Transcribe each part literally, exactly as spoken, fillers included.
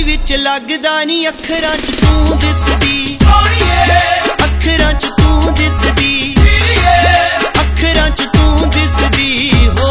विच लगदा नी अखरां च तू दिसदी अखरां च तू दिसदी अखरां च तू दिसदी हो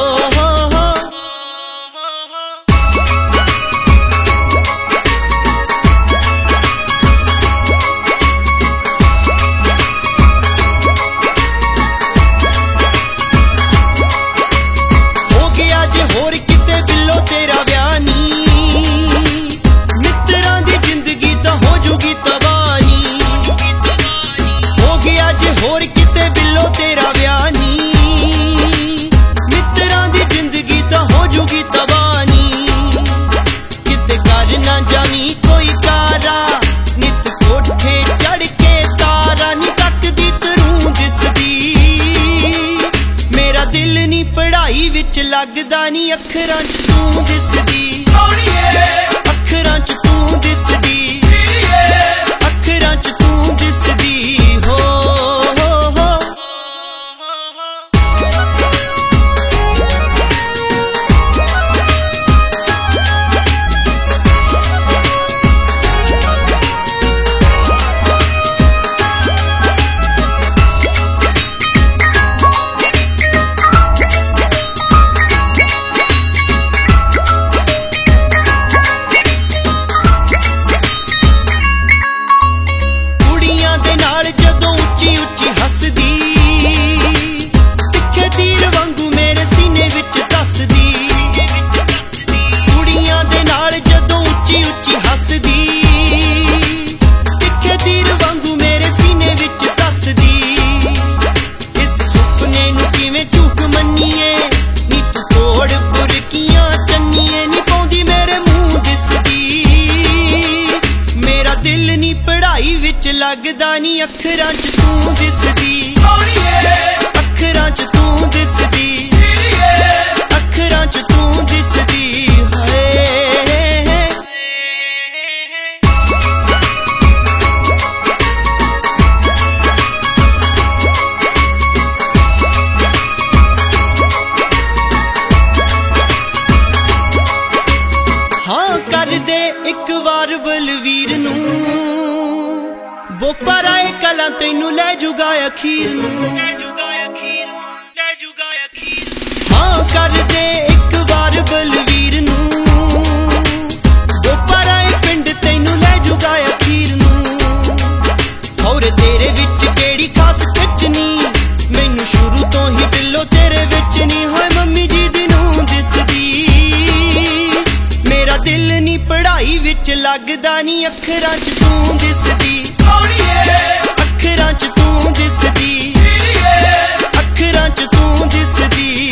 लगदा नी अखरां च तू दिसदी अखरां च तू दिसदी अखरां च तू दिसदी हो लगदा नी अखरां च तू दिसदी अखरां च तू दिसदी अखरां च तू दिसदी हाँ कर दे एक बार बलवीर नू बोपर आए कला तेनू लै जुगा अखीर हाँ कर दे एक बार बलवीर नू बोपर आए पिंड तेनू लै जुगा अखीर नू और तेरे विच केड़ी खास खिचनी मैनू शुरू तो ही दिलों तेरे विच नी होए मम्मी जी दी नू दिसदी मेरा दिल नी पढ़ाई विच लगदा नी अखरां च तू दिसदी अखरां च तू दिसदी अखरां च तू दिसदी